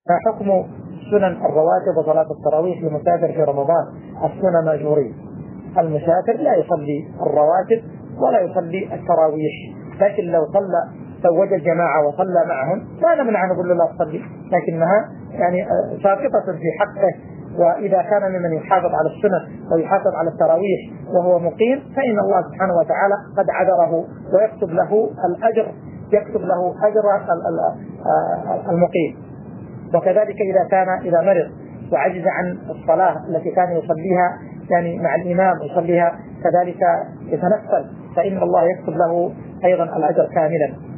ما حكم سنن الرواتب وصلاة التراويح للمسافر في رمضان؟ السنن مأجورية. المسافر لا يصلي الرواتب ولا يصلي التراويح، لكن لو وجد جماعة وصلى معهم لا نمنع، نقول له لا تصلي، لكنها يعني ساقطة في حقه. وإذا كان ممن يحافظ على السنن ويحافظ على التراويح وهو مقيم فإن الله سبحانه وتعالى قد عذره ويكتب له الأجر، يكتب له أجر المقيم. وكذلك إذا مرض وعجز عن الصلاة التي كان يصليها يعني مع الإمام يصليها كذلك يتنفل، فإن الله يكتب له أيضا الأجر كاملا.